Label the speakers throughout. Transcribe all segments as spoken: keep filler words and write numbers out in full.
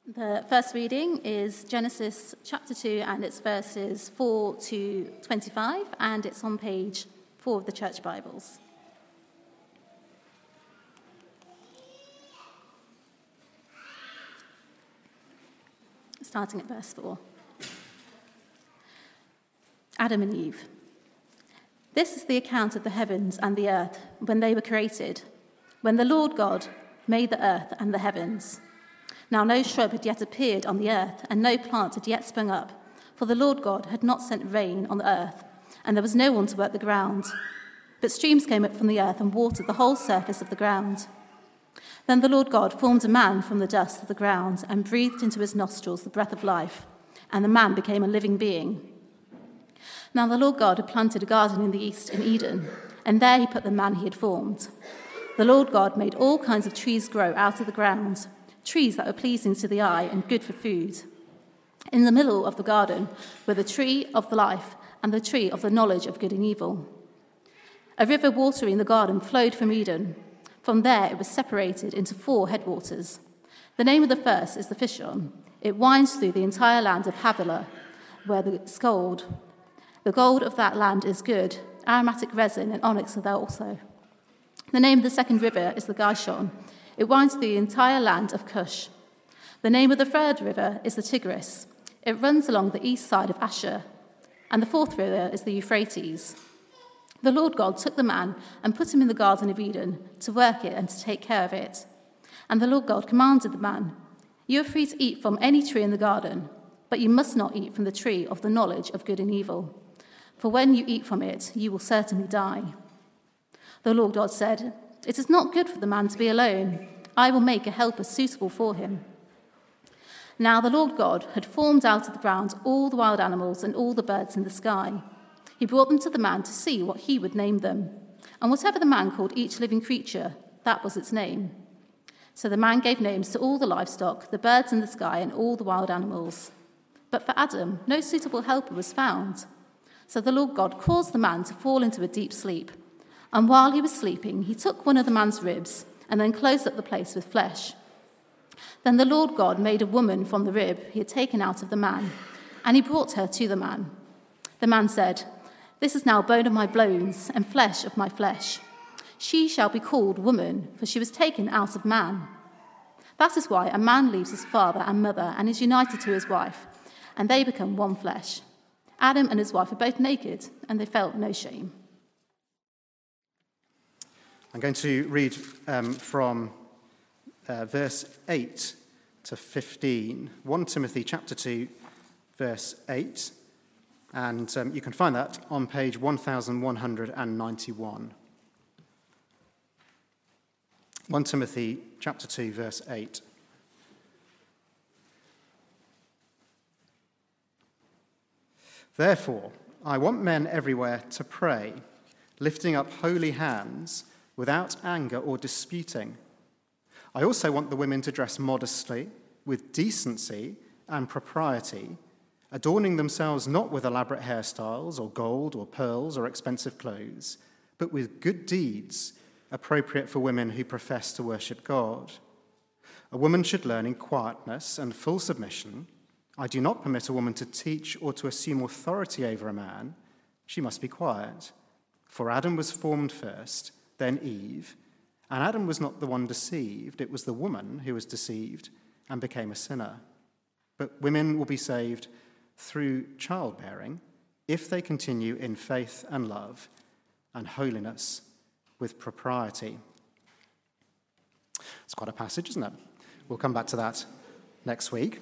Speaker 1: The first reading is Genesis chapter two, and it's verses four to twenty-five, and it's on page four of the Church Bibles. Starting at verse four. Adam and Eve. This is the account of the heavens and the earth when they were created, when the Lord God made the earth and the heavens. Now no shrub had yet appeared on the earth, and no plant had yet sprung up, for the Lord God had not sent rain on the earth, and there was no one to work the ground. But streams came up from the earth and watered the whole surface of the ground. Then the Lord God formed a man from the dust of the ground and breathed into his nostrils the breath of life, and the man became a living being. Now the Lord God had planted a garden in the east in Eden, and there he put the man he had formed. The Lord God made all kinds of trees grow out of the ground, trees that were pleasing to the eye and good for food. In the middle of the garden were the tree of the life and the tree of the knowledge of good and evil. A river watering the garden flowed from Eden. From there it was separated into four headwaters. The name of the first is the Fishon. It winds through the entire land of Havilah, where the gold, the gold of that land is good. Aromatic resin and onyx are there also. The name of the second river is the Gishon. It winds through the entire land of Cush. The name of the third river is the Tigris. It runs along the east side of Asher. And the fourth river is the Euphrates. The Lord God took the man and put him in the Garden of Eden to work it and to take care of it. And the Lord God commanded the man, "You are free to eat from any tree in the garden, but you must not eat from the tree of the knowledge of good and evil. For when you eat from it, you will certainly die." The Lord God said, "It is not good for the man to be alone. I will make a helper suitable for him." Now the Lord God had formed out of the ground all the wild animals and all the birds in the sky. He brought them to the man to see what he would name them. And whatever the man called each living creature, that was its name. So the man gave names to all the livestock, the birds in the sky, and all the wild animals. But for Adam, no suitable helper was found. So the Lord God caused the man to fall into a deep sleep. And while he was sleeping, he took one of the man's ribs and then closed up the place with flesh. Then the Lord God made a woman from the rib he had taken out of the man, and he brought her to the man. The man said, "This is now bone of my bones and flesh of my flesh. She shall be called woman, for she was taken out of man. That is why a man leaves his father and mother and is united to his wife, and they become one flesh. Adam and his wife were both naked, and they felt no shame."
Speaker 2: I'm going to read um, from uh, verse eight to fifteen, First Timothy chapter two, verse eight, and um, you can find that on page one thousand one hundred ninety-one. First Timothy chapter two, verse eight. "Therefore, I want men everywhere to pray, lifting up holy hands, without anger or disputing. I also want the women to dress modestly, with decency and propriety, adorning themselves not with elaborate hairstyles or gold or pearls or expensive clothes, but with good deeds appropriate for women who profess to worship God. A woman should learn in quietness and full submission. I do not permit a woman to teach or to assume authority over a man. She must be quiet. For Adam was formed first, then Eve, and Adam was not the one deceived, it was the woman who was deceived and became a sinner. But women will be saved through childbearing if they continue in faith and love and holiness with propriety." It's quite a passage, isn't it? We'll come back to that next week.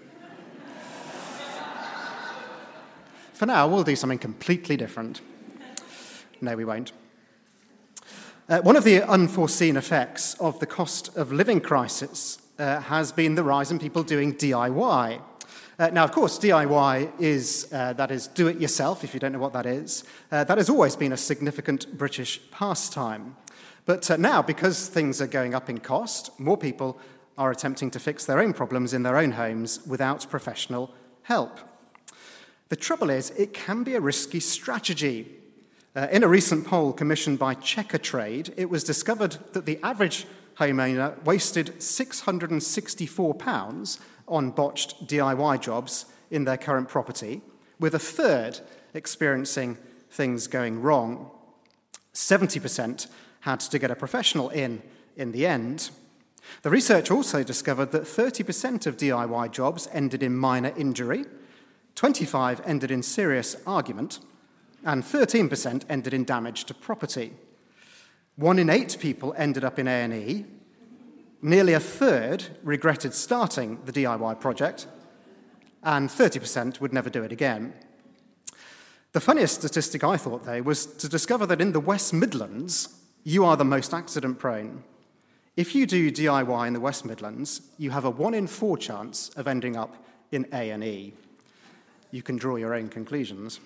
Speaker 2: For now, we'll do something completely different. No, we won't. Uh, one of the unforeseen effects of the cost of living crisis uh, has been the rise in people doing D I Y. Uh, now, of course, D I Y is, uh, that is, do it yourself, if you don't know what that is. Uh, that has always been a significant British pastime. But uh, now, because things are going up in cost, more people are attempting to fix their own problems in their own homes without professional help. The trouble is, it can be a risky strategy. Uh, in a recent poll commissioned by Checkatrade, it was discovered that the average homeowner wasted six hundred sixty-four pounds on botched D I Y jobs in their current property, with a third experiencing things going wrong. seventy percent had to get a professional in in the end. The research also discovered that thirty percent of D I Y jobs ended in minor injury, twenty-five percent ended in serious argument, and thirteen percent ended in damage to property. One in eight people ended up in A and E. Nearly a third regretted starting the D I Y project, and thirty percent would never do it again. The funniest statistic I thought, though, was to discover that in the West Midlands, you are the most accident-prone. If you do D I Y in the West Midlands, you have a one in four chance of ending up in A and E. You can draw your own conclusions.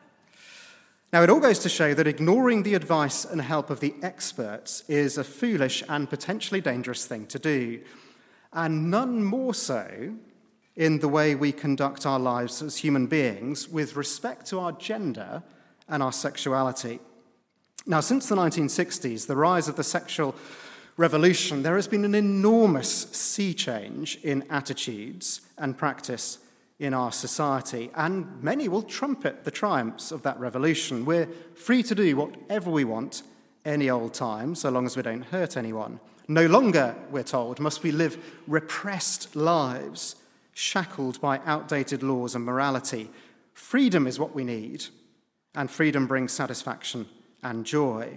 Speaker 2: Now, it all goes to show that ignoring the advice and help of the experts is a foolish and potentially dangerous thing to do, and none more so in the way we conduct our lives as human beings with respect to our gender and our sexuality. Now, since the nineteen sixties, the rise of the sexual revolution, there has been an enormous sea change in attitudes and practice in our society, and many will trumpet the triumphs of that revolution. We're free to do whatever we want any old time, so long as we don't hurt anyone. No longer, we're told, must we live repressed lives, shackled by outdated laws and morality. Freedom is what we need, and freedom brings satisfaction and joy.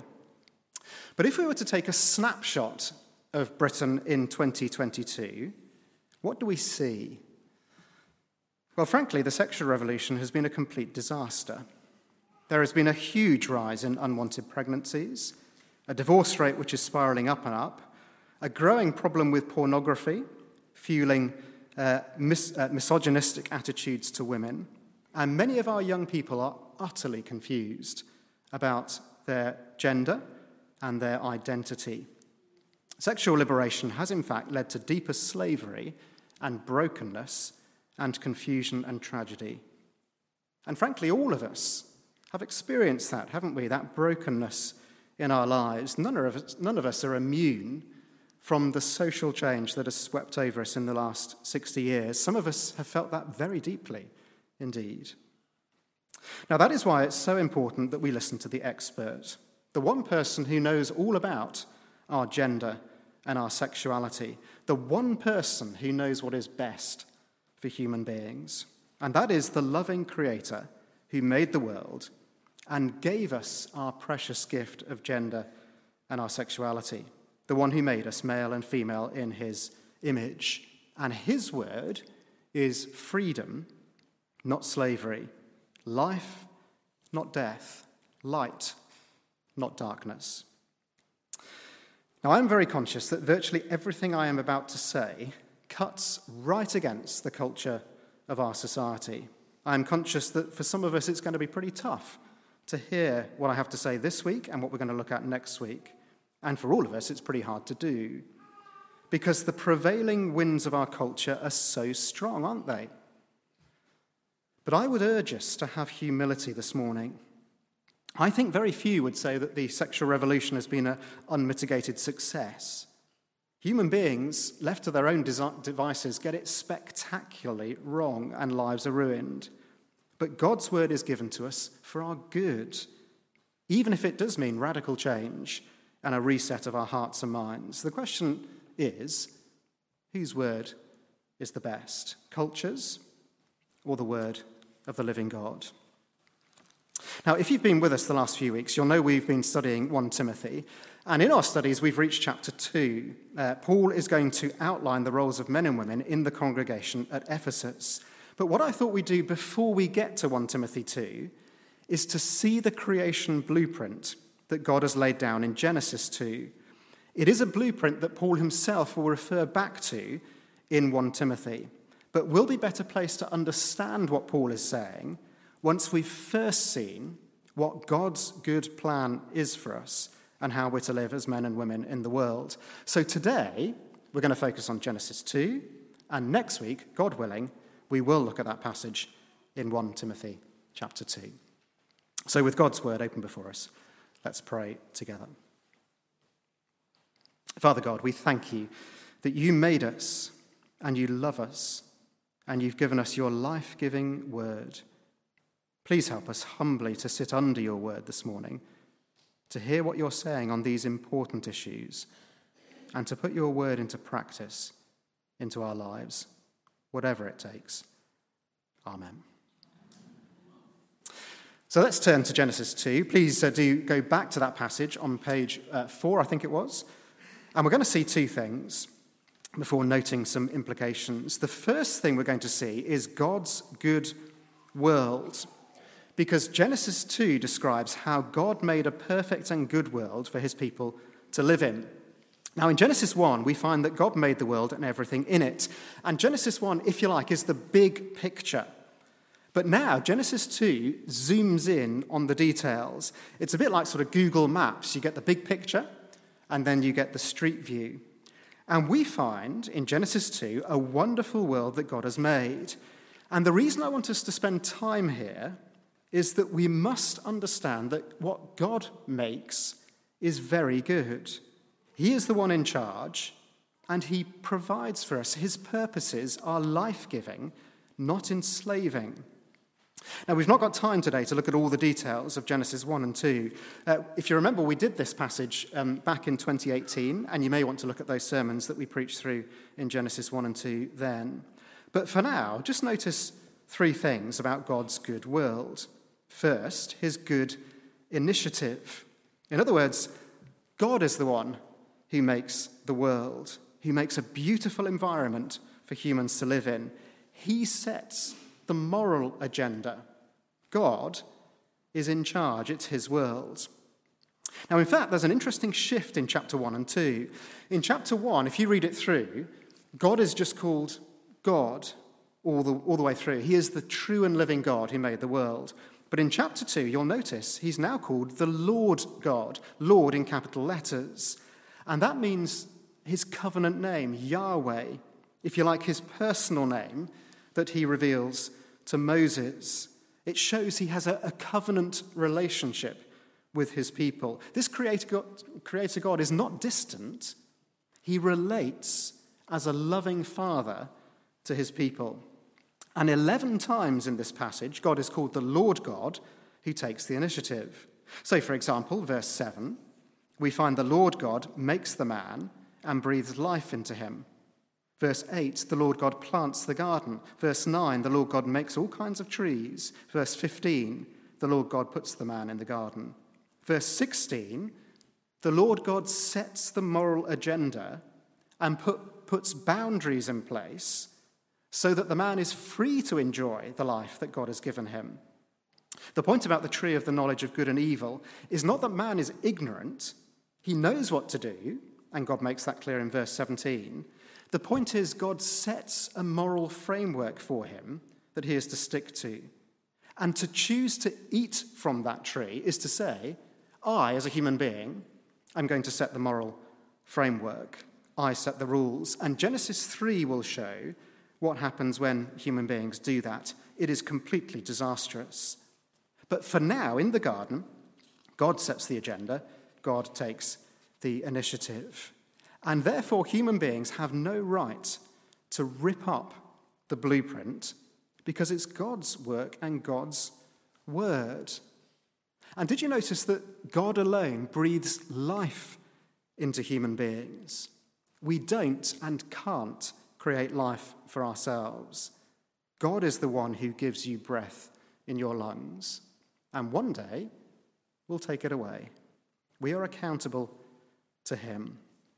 Speaker 2: But if we were to take a snapshot of Britain in twenty twenty-two, what do we see? Well, frankly, the sexual revolution has been a complete disaster. There has been a huge rise in unwanted pregnancies, a divorce rate which is spiralling up and up, a growing problem with pornography, fueling uh, mis- uh, misogynistic attitudes to women, and many of our young people are utterly confused about their gender and their identity. Sexual liberation has, in fact, led to deeper slavery and brokenness and confusion and tragedy. And frankly, all of us have experienced that, haven't we? That brokenness in our lives. None of us, none of us are immune from the social change that has swept over us in the last sixty years. Some of us have felt that very deeply indeed. Now, that is why it's so important that we listen to the expert, the one person who knows all about our gender and our sexuality, the one person who knows what is best for human beings. And that is the loving Creator who made the world and gave us our precious gift of gender and our sexuality, the one who made us male and female in his image. And his word is freedom, not slavery, life, not death, light, not darkness. Now, I'm very conscious that virtually everything I am about to say cuts right against the culture of our society. I'm conscious that for some of us it's going to be pretty tough to hear what I have to say this week and what we're going to look at next week. And for all of us, it's pretty hard to do, because the prevailing winds of our culture are so strong, aren't they? But I would urge us to have humility this morning. I think very few would say that the sexual revolution has been an unmitigated success. Human beings, left to their own devices, get it spectacularly wrong and lives are ruined. But God's word is given to us for our good, even if it does mean radical change and a reset of our hearts and minds. The question is, whose word is the best? Culture's or the word of the living God? Now, if you've been with us the last few weeks, you'll know we've been studying First Timothy. And in our studies, we've reached chapter two. Uh, Paul is going to outline the roles of men and women in the congregation at Ephesus. But what I thought we'd do before we get to First Timothy two is to see the creation blueprint that God has laid down in Genesis two. It is a blueprint that Paul himself will refer back to in First Timothy. But we'll be better placed to understand what Paul is saying once we've first seen what God's good plan is for us and how we're to live as men and women in the world. So today, we're going to focus on Genesis two, and next week, God willing, we will look at that passage in First Timothy chapter two. So with God's word open before us, let's pray together. Father God, we thank you that you made us and you love us and you've given us your life-giving word. Please help us humbly to sit under your word this morning, to hear what you're saying on these important issues, and to put your word into practice, into our lives, whatever it takes. Amen. So let's turn to Genesis two. Please uh, do go back to that passage on page uh, four, I think it was. And we're going to see two things before noting some implications. The first thing we're going to see is God's good world, because Genesis two describes how God made a perfect and good world for his people to live in. Now, in Genesis one, we find that God made the world and everything in it. And Genesis one, if you like, is the big picture. But now, Genesis two zooms in on the details. It's a bit like sort of Google Maps. You get the big picture, and then you get the street view. And we find in Genesis two a wonderful world that God has made. And the reason I want us to spend time here is that we must understand that what God makes is very good. He is the one in charge, and he provides for us. His purposes are life-giving, not enslaving. Now, we've not got time today to look at all the details of Genesis one and two. Uh, if you remember, we did this passage um, back in twenty eighteen, and you may want to look at those sermons that we preached through in Genesis one and two then. But for now, just notice three things about God's good world. First, his good initiative. In other words, God is the one who makes the world, who makes a beautiful environment for humans to live in. He sets the moral agenda. God is in charge. It's his world. Now, in fact, there's an interesting shift in chapter one and two. In chapter one, if you read it through, God is just called God all the, all the way through. He is the true and living God who made the world. But in chapter two, you'll notice he's now called the Lord God, Lord in capital letters. And that means his covenant name, Yahweh, if you like, his personal name that he reveals to Moses. It shows he has a, a covenant relationship with his people. This creator God, creator God is not distant. He relates as a loving father to his people. And eleven times in this passage, God is called the Lord God who takes the initiative. So, for example, verse seven, we find the Lord God makes the man and breathes life into him. Verse eight, the Lord God plants the garden. Verse nine, the Lord God makes all kinds of trees. Verse fifteen, the Lord God puts the man in the garden. Verse sixteen, the Lord God sets the moral agenda and put, puts boundaries in place so that the man is free to enjoy the life that God has given him. The point about the tree of the knowledge of good and evil is not that man is ignorant. He knows what to do, and God makes that clear in verse seventeen. The point is God sets a moral framework for him that he is to stick to. And to choose to eat from that tree is to say, I, as a human being, am going to set the moral framework. I set the rules. And Genesis three will show what happens when human beings do that. It is completely disastrous. But for now, in the garden, God sets the agenda. God takes the initiative. And therefore, human beings have no right to rip up the blueprint because it's God's work and God's word. And did you notice that God alone breathes life into human beings? We don't and can't create life for ourselves. God is the one who gives you breath in your lungs, and one day will take it away. We are accountable to him.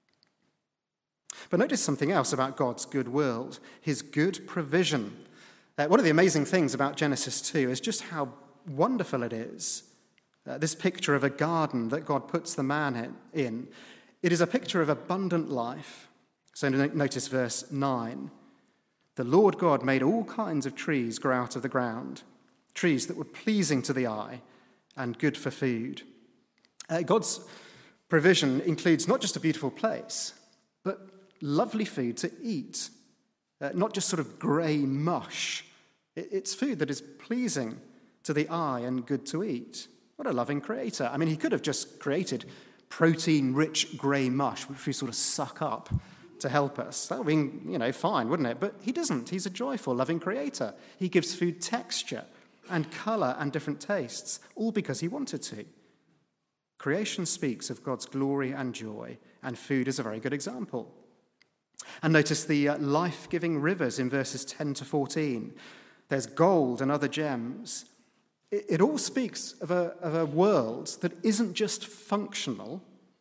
Speaker 2: But notice something else about God's good world, his good provision. Uh, one of the amazing things about Genesis two is just how wonderful it is. Uh, this picture of a garden that God puts the man in. It is a picture of abundant life. So notice verse nine. The Lord God made all kinds of trees grow out of the ground, trees that were pleasing to the eye and good for food. Uh, God's provision includes not just a beautiful place, but lovely food to eat, uh, not just sort of grey mush. It, it's food that is pleasing to the eye and good to eat. What a loving creator. I mean, he could have just created protein-rich grey mush, which we sort of suck up to help us. That would be, you know, fine, wouldn't it? But he doesn't. He's a joyful, loving creator. He gives food texture and colour and different tastes, all because he wanted to. Creation speaks of God's glory and joy, and food is a very good example. And notice the uh, life-giving rivers in verses ten to fourteen. There's gold and other gems. It, it all speaks of a, of a world that isn't just functional.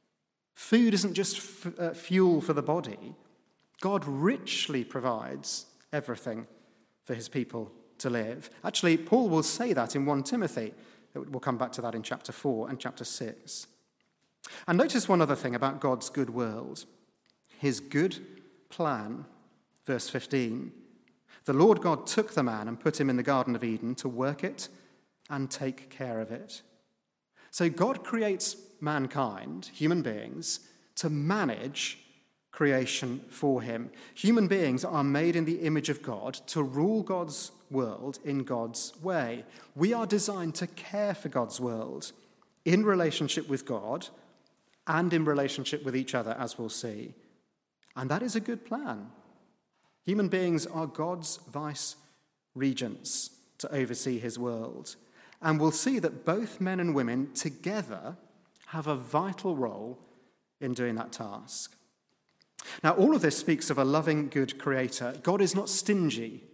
Speaker 2: Food isn't just f- uh, fuel for the body. God richly provides everything for his people to live. Actually, Paul will say that in First Timothy. We'll come back to that in chapter four and chapter six. And notice one other thing about God's good world. His good plan, verse fifteen. The Lord God took the man and put him in the Garden of Eden to work it and take care of it. So God creates mankind, human beings, to manage creation for him. Human beings are made in the image of God to rule God's world in God's way. We are designed to care for God's world in relationship with God and in relationship with each other, as we'll see. And that is a good plan. Human beings are God's vice regents to oversee his world. And we'll see that both men and women together have a vital role in doing that task. Now, all of this speaks of a loving, good creator. God is not stingy.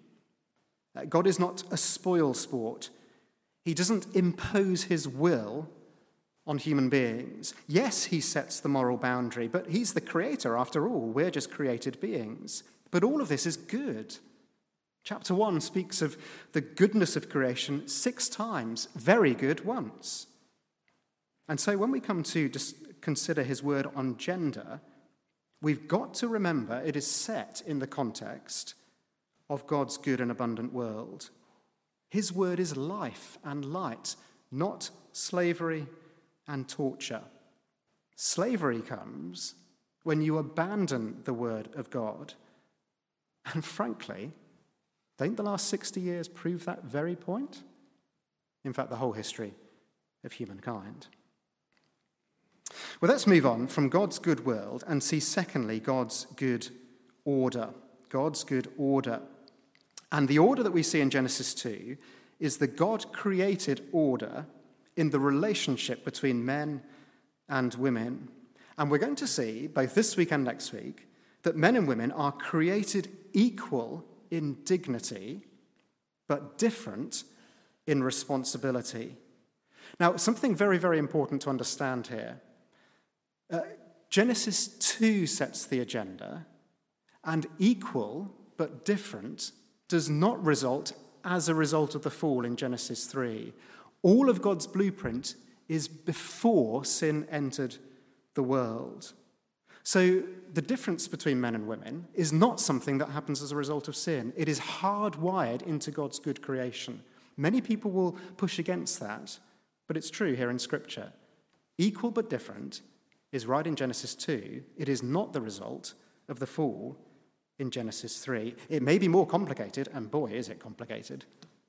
Speaker 2: God is not a spoil sport. He doesn't impose his will on human beings. Yes, he sets the moral boundary, but he's the creator after all. We're just created beings. But all of this is good. Chapter one speaks of the goodness of creation six times, very good once. And so when we come to just consider his word on gender, we've got to remember it is set in the context of God's good and abundant world. His word is life and light, not slavery and torture. Slavery comes when you abandon the word of God. And frankly, don't the last sixty years prove that very point? In fact, the whole history of humankind. Well, let's move on from God's good world and see, secondly, God's good order. God's good order. And the order that we see in Genesis two is the God-created order in the relationship between men and women. And we're going to see, both this week and next week, that men and women are created equal in dignity, but different in responsibility. Now, something very, very important to understand here. Uh, Genesis two sets the agenda, and equal but different does not result as a result of the fall in Genesis three. All of God's blueprint is before sin entered the world. So the difference between men and women is not something that happens as a result of sin. It is hardwired into God's good creation. Many people will push against that, but it's true here in Scripture. Equal but different is right in Genesis two. It is not the result of the fall in Genesis three. It may be more complicated, and boy, is it complicated,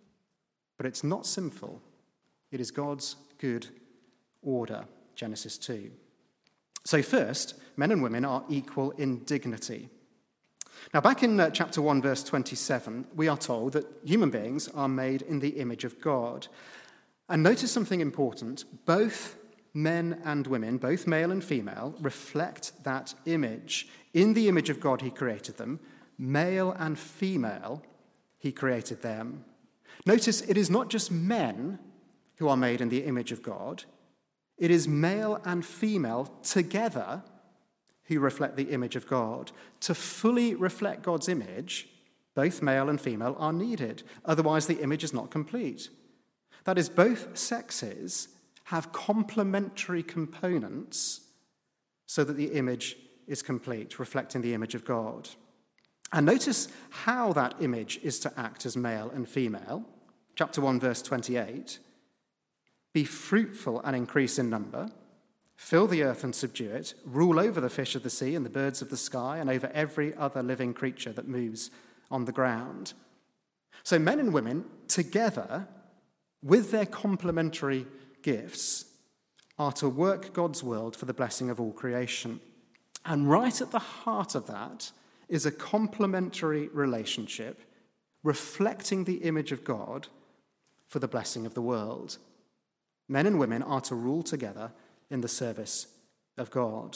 Speaker 2: but it's not sinful. It is God's good order, Genesis two. So first, men and women are equal in dignity. Now, back in uh, chapter one, verse twenty-seven, we are told that human beings are made in the image of God. And notice something important. Both men and women, both male and female, reflect that image. In the image of God he created them. Male and female, he created them. Notice it is not just men who are made in the image of God. It is male and female together who reflect the image of God. To fully reflect God's image, both male and female are needed. Otherwise, the image is not complete. That is, both sexes have complementary components so that the image is complete, reflecting the image of God. And notice how that image is to act as male and female. Chapter one, verse twenty-eight. Be fruitful and increase in number. Fill the earth and subdue it. Rule over the fish of the sea and the birds of the sky and over every other living creature that moves on the ground. So men and women together, with their complementary gifts, are to work God's world for the blessing of all creation. And right at the heart of that is a complementary relationship reflecting the image of God for the blessing of the world. Men and women are to rule together in the service of God.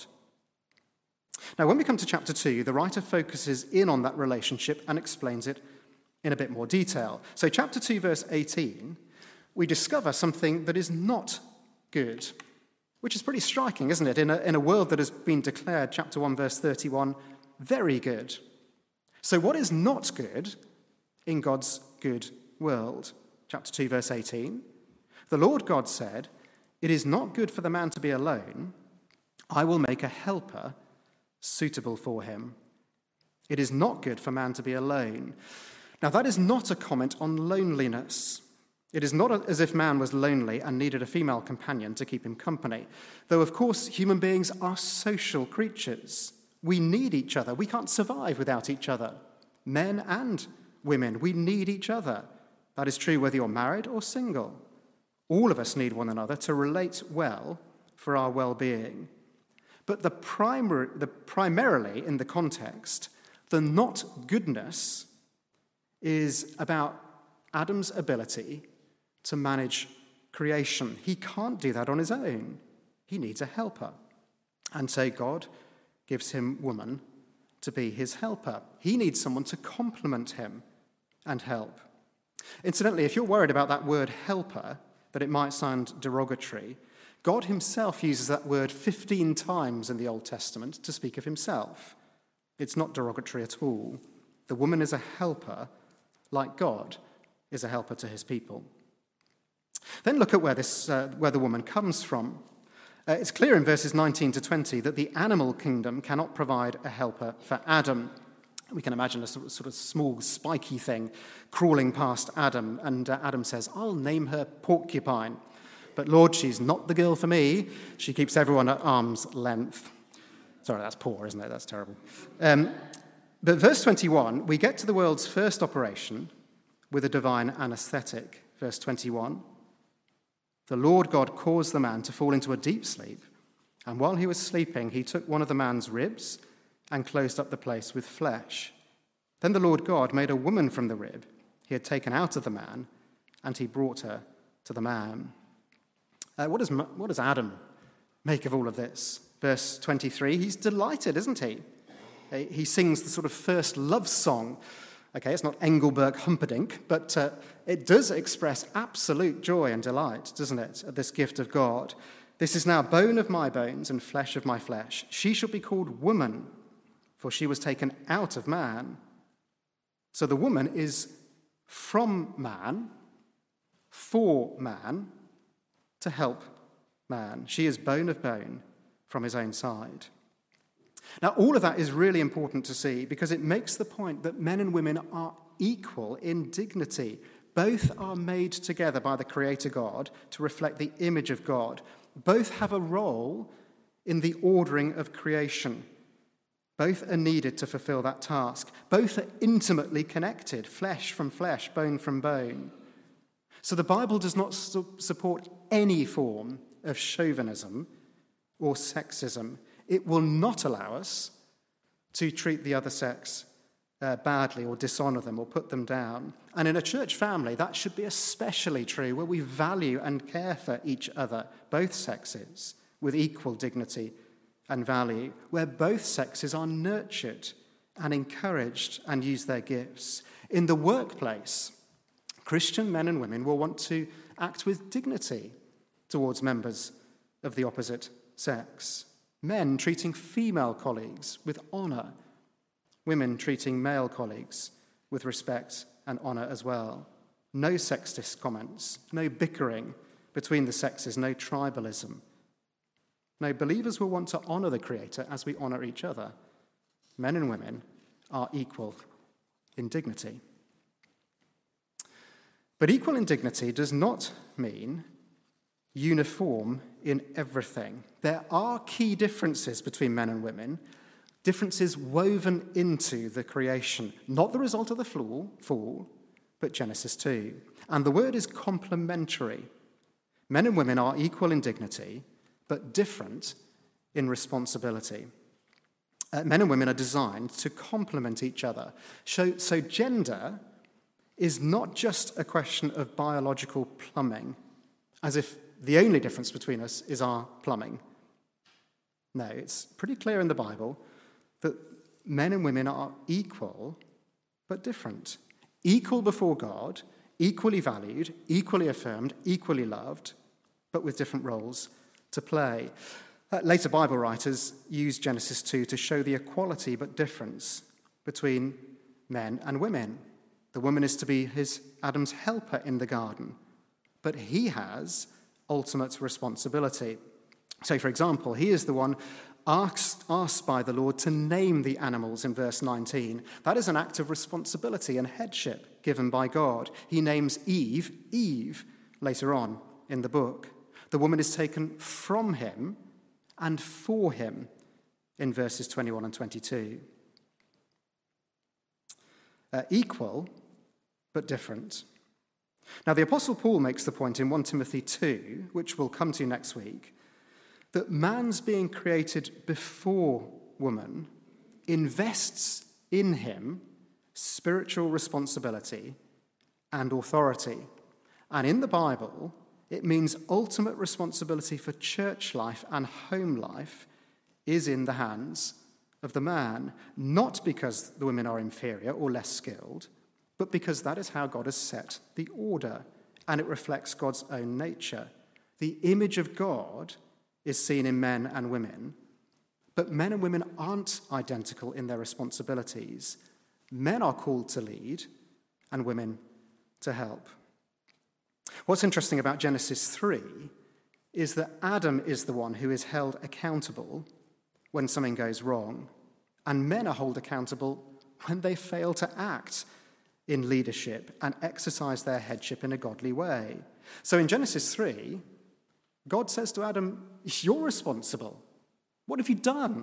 Speaker 2: Now, when we come to chapter two, the writer focuses in on that relationship and explains it in a bit more detail. So chapter two, verse eighteen, we discover something that is not good, which is pretty striking, isn't it? In a, in a world that has been declared, chapter one, verse thirty-one, very good. So what is not good in God's good world? Chapter two, verse eighteen, the Lord God said, "It is not good for the man to be alone. I will make a helper suitable for him." It is not good for man to be alone. Now, that is not a comment on loneliness. It is not as if man was lonely and needed a female companion to keep him company. Though, of course, human beings are social creatures. We need each other. We can't survive without each other. Men and women, we need each other. That is true whether you're married or single. All of us need one another to relate well for our well-being. But the, primary, the primarily in the context, the not goodness is about Adam's ability to manage creation. He can't do that on his own. He needs a helper. And so God gives him woman to be his helper. He needs someone to complement him and help. Incidentally, if you're worried about that word helper, that it might sound derogatory, God himself uses that word fifteen times in the Old Testament to speak of himself. It's not derogatory at all. The woman is a helper, like God is a helper to his people. Then look at where this, uh, where the woman comes from. Uh, it's clear in verses nineteen to twenty that the animal kingdom cannot provide a helper for Adam. We can imagine a sort of, sort of small, spiky thing crawling past Adam, and uh, Adam says, "I'll name her Porcupine. But Lord, she's not the girl for me. She keeps everyone at arm's length." Sorry, that's poor, isn't it? That's terrible. Um, but verse twenty-one, we get to the world's first operation with a divine anesthetic. Verse twenty-one, the Lord God caused the man to fall into a deep sleep, and while he was sleeping, he took one of the man's ribs and closed up the place with flesh. Then the Lord God made a woman from the rib he had taken out of the man, and he brought her to the man. Uh, what, does, what does Adam make of all of this? Verse twenty-three, he's delighted, isn't he? He sings the sort of first love song. Okay, it's not Engelbert Humperdinck, but uh, it does express absolute joy and delight, doesn't it, at this gift of God. "This is now bone of my bones and flesh of my flesh. She shall be called woman, for she was taken out of man." So the woman is from man, for man, to help man. She is bone of bone from his own side. Now, all of that is really important to see because it makes the point that men and women are equal in dignity. Both are made together by the Creator God to reflect the image of God. Both have a role in the ordering of creation. Both are needed to fulfill that task. Both are intimately connected, flesh from flesh, bone from bone. So the Bible does not su- support any form of chauvinism or sexism. It will not allow us to treat the other sex uh, badly or dishonor them or put them down. And in a church family, that should be especially true, where we value and care for each other, both sexes, with equal dignity and value, where both sexes are nurtured and encouraged and use their gifts. In the workplace, Christian men and women will want to act with dignity towards members of the opposite sex. Men treating female colleagues with honor, women treating male colleagues with respect and honor as well. No sexist comments, no bickering between the sexes, no tribalism. No, believers will want to honor the Creator as we honor each other. Men and women are equal in dignity. But equal in dignity does not mean uniform in everything. There are key differences between men and women, differences woven into the creation, not the result of the fall, but Genesis two. And the word is complementary. Men and women are equal in dignity, but different in responsibility. Uh, men and women are designed to complement each other. So, so gender is not just a question of biological plumbing, as if the only difference between us is our plumbing. No, it's pretty clear in the Bible that men and women are equal but different. Equal before God, equally valued, equally affirmed, equally loved, but with different roles to play. Uh, later Bible writers use Genesis two to show the equality but difference between men and women. The woman is to be his Adam's helper in the garden, but he has ultimate responsibility. So, for example, he is the one asked, asked by the Lord to name the animals in verse nineteen. That is an act of responsibility and headship given by God. He names Eve, Eve, later on in the book. The woman is taken from him and for him in verses twenty-one and twenty-two. Uh, equal, but different. Now, the Apostle Paul makes the point in First Timothy two, which we'll come to next week, that man's being created before woman invests in him spiritual responsibility and authority. And in the Bible, it means ultimate responsibility for church life and home life is in the hands of the man, not because the women are inferior or less skilled, but because that is how God has set the order, and it reflects God's own nature. The image of God is seen in men and women, but men and women aren't identical in their responsibilities. Men are called to lead and women to help. What's interesting about Genesis three is that Adam is the one who is held accountable when something goes wrong, and men are held accountable when they fail to act in leadership and exercise their headship in a godly way. So in Genesis three, God says to Adam, you're responsible. What have you done?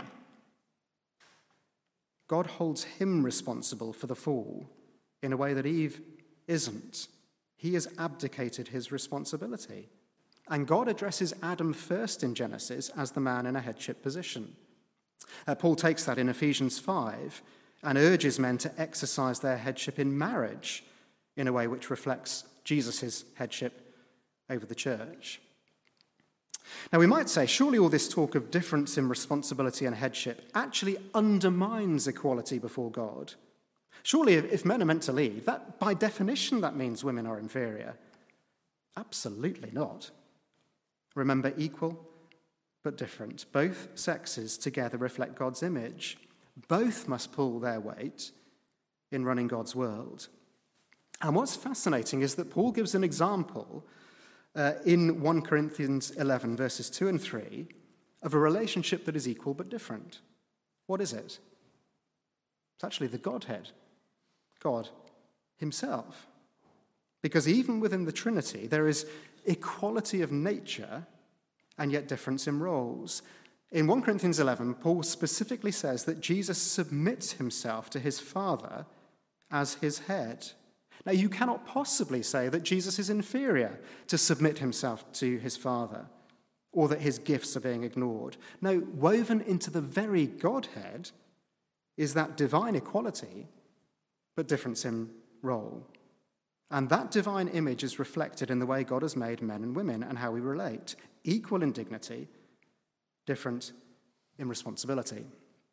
Speaker 2: God holds him responsible for the fall in a way that Eve isn't. He has abdicated his responsibility. And God addresses Adam first in Genesis as the man in a headship position. Uh, Paul takes that in Ephesians five and urges men to exercise their headship in marriage in a way which reflects Jesus' headship over the church. Now, we might say, surely all this talk of difference in responsibility and headship actually undermines equality before God. Surely, if men are meant to lead, that by definition that means women are inferior. Absolutely not. Remember, equal but different. Both sexes together reflect God's image. Both must pull their weight in running God's world. And what's fascinating is that Paul gives an example uh, in First Corinthians eleven, verses two and three, of a relationship that is equal but different. What is it? It's actually the Godhead, God himself. Because even within the Trinity, there is equality of nature and yet difference in roles. In First Corinthians eleven, Paul specifically says that Jesus submits himself to his Father as his head. Now, you cannot possibly say that Jesus is inferior to submit himself to his Father, or that his gifts are being ignored. No, woven into the very Godhead is that divine equality, but difference in role. And that divine image is reflected in the way God has made men and women and how we relate. Equal in dignity, different in responsibility.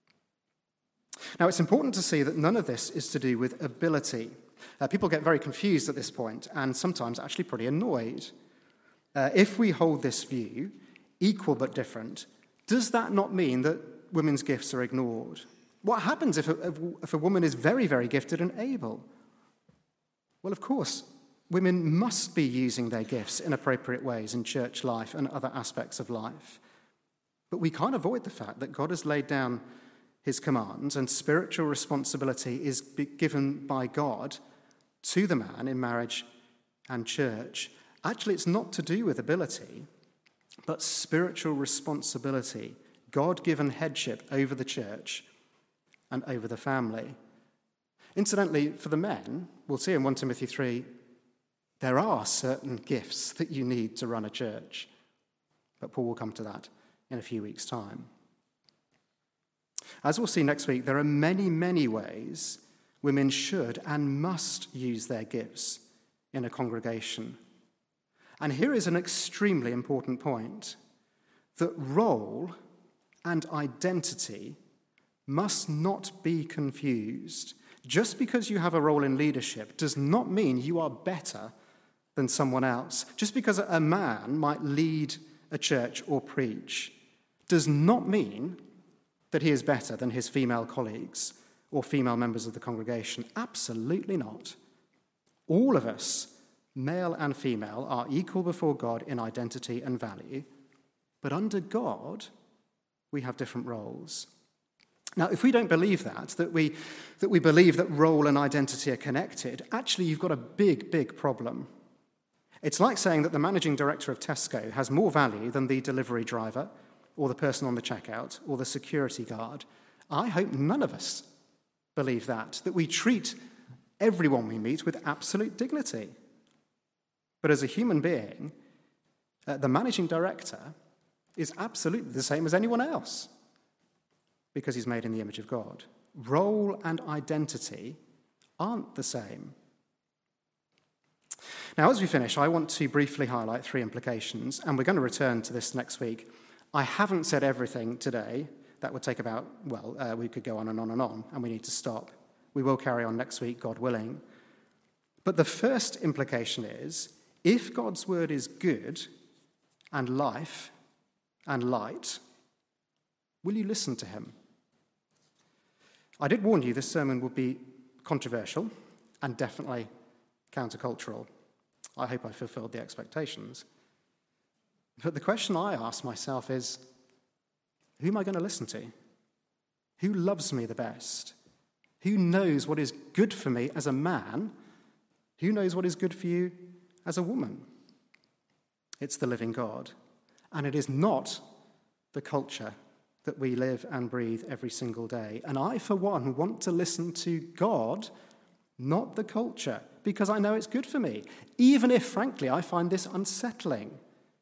Speaker 2: Now, it's important to see that none of this is to do with ability. Uh, people get very confused at this point and sometimes actually pretty annoyed. Uh, if we hold this view, equal but different, does that not mean that women's gifts are ignored? What happens if a, if a woman is very, very gifted and able? Well, of course, women must be using their gifts in appropriate ways in church life and other aspects of life. But we can't avoid the fact that God has laid down his commands and spiritual responsibility is given by God to the man in marriage and church. Actually, it's not to do with ability, but spiritual responsibility, God-given headship over the church and over the family. Incidentally, for the men, we'll see in First Timothy three, there are certain gifts that you need to run a church. But Paul will come to that in a few weeks' time. As we'll see next week, there are many, many ways women should and must use their gifts in a congregation. And here is an extremely important point, that role and identity must not be confused. Just because you have a role in leadership does not mean you are better than someone else. Just because a man might lead a church or preach does not mean that he is better than his female colleagues or female members of the congregation. Absolutely not. All of us, male and female, are equal before God in identity and value, but under God, we have different roles. Now, if we don't believe that, that we, that we believe that role and identity are connected, actually you've got a big, big problem. It's like saying that the managing director of Tesco has more value than the delivery driver or the person on the checkout or the security guard. I hope none of us believe that, that we treat everyone we meet with absolute dignity. But as a human being, uh, the managing director is absolutely the same as anyone else because he's made in the image of God. Role and identity aren't the same. Now, as we finish, I want to briefly highlight three implications, and we're going to return to this next week. I haven't said everything today. That would take about, well, uh, we could go on and on and on, and we need to stop. We will carry on next week, God willing. But the first implication is, if God's word is good and life and light, will you listen to him? I did warn you this sermon would be controversial and definitely countercultural. I hope I fulfilled the expectations. But the question I ask myself is, who am I going to listen to? Who loves me the best? Who knows what is good for me as a man? Who knows what is good for you as a woman? It's the living God. And it is not the culture that we live and breathe every single day. And I, for one, want to listen to God, not the culture, because I know it's good for me, even if, frankly, I find this unsettling.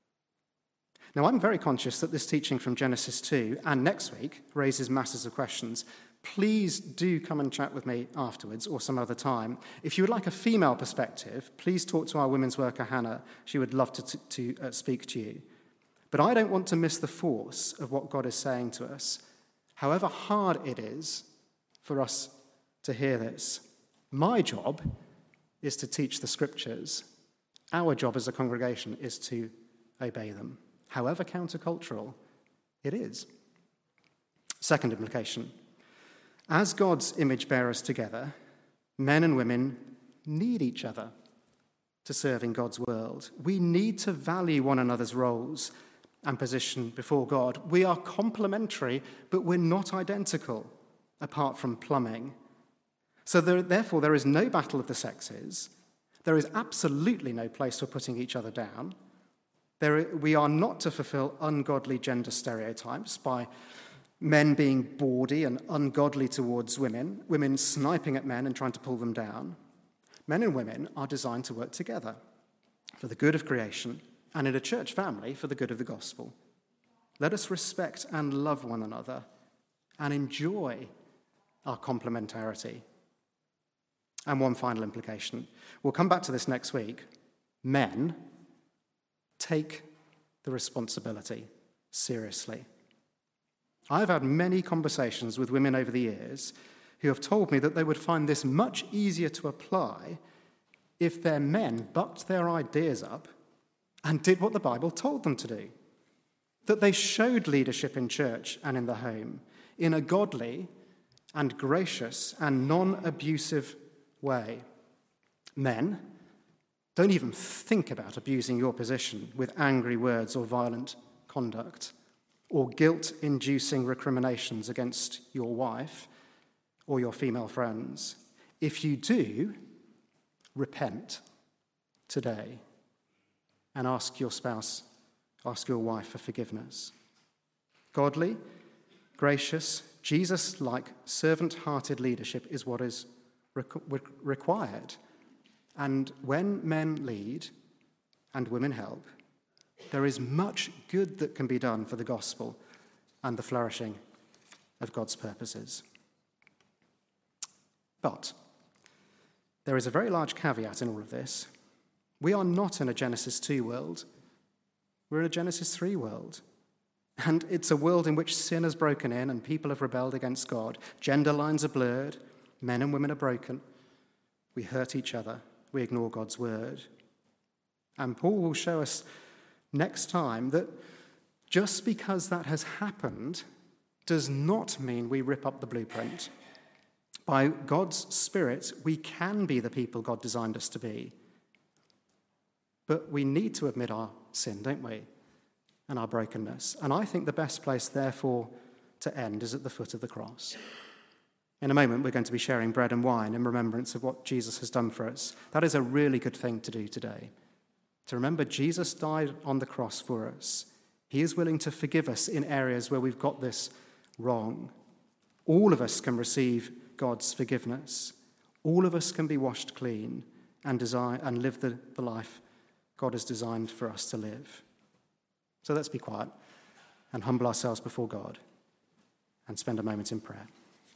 Speaker 2: Now, I'm very conscious that this teaching from Genesis two and next week raises masses of questions. Please do come and chat with me afterwards or some other time. If you would like a female perspective, please talk to our women's worker, Hannah. She would love to, to, to uh, speak to you. But I don't want to miss the force of what God is saying to us, however hard it is for us to hear this. My job is to teach the scriptures. Our job as a congregation is to obey them, however countercultural it is. Second implication. As God's image bearers together, men and women need each other to serve in God's world. We need to value one another's roles and position before God. We are complementary, but we're not identical, apart from plumbing. So there, therefore, there is no battle of the sexes. There is absolutely no place for putting each other down. There, we are not to fulfill ungodly gender stereotypes by men being bawdy and ungodly towards women, women sniping at men and trying to pull them down. Men and women are designed to work together for the good of creation and in a church family for the good of the gospel. Let us respect and love one another and enjoy our complementarity. And one final implication. We'll come back to this next week. Men, take the responsibility seriously. I've had many conversations with women over the years who have told me that they would find this much easier to apply if their men bucked their ideas up and did what the Bible told them to do. That they showed leadership in church and in the home in a godly and gracious and non-abusive way. Men, don't even think about abusing your position with angry words or violent conduct or guilt-inducing recriminations against your wife or your female friends. If you do, repent today and ask your spouse, ask your wife for forgiveness. Godly, gracious, Jesus-like, servant-hearted leadership is what is re- required. And when men lead and women help, there is much good that can be done for the gospel and the flourishing of God's purposes. But there is a very large caveat in all of this. We are not in a Genesis two world. We're in a Genesis three world. And it's a world in which sin has broken in and people have rebelled against God. Gender lines are blurred. Men and women are broken. We hurt each other. We ignore God's word. And Paul will show us next time that just because that has happened does not mean we rip up the blueprint. By God's Spirit, we can be the people God designed us to be. But we need to admit our sin, don't we? And our brokenness. And I think the best place, therefore, to end is at the foot of the cross. In a moment, we're going to be sharing bread and wine in remembrance of what Jesus has done for us. That is a really good thing to do today. To remember Jesus died on the cross for us. He is willing to forgive us in areas where we've got this wrong. All of us can receive God's forgiveness. All of us can be washed clean and design and live the, the life God has designed for us to live. So let's be quiet and humble ourselves before God and spend a moment in prayer.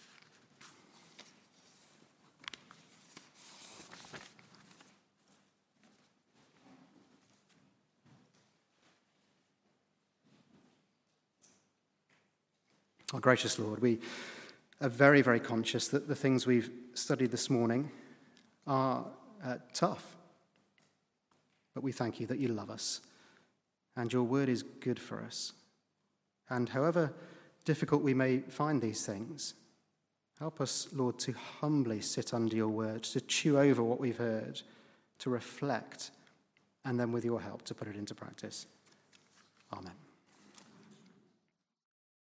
Speaker 2: Our gracious Lord, we are very, very conscious that the things we've studied this morning are uh, tough. But we thank you that you love us and your word is good for us. And however difficult we may find these things, help us, Lord, to humbly sit under your word, to chew over what we've heard, to reflect, and then with your help to put it into practice. Amen.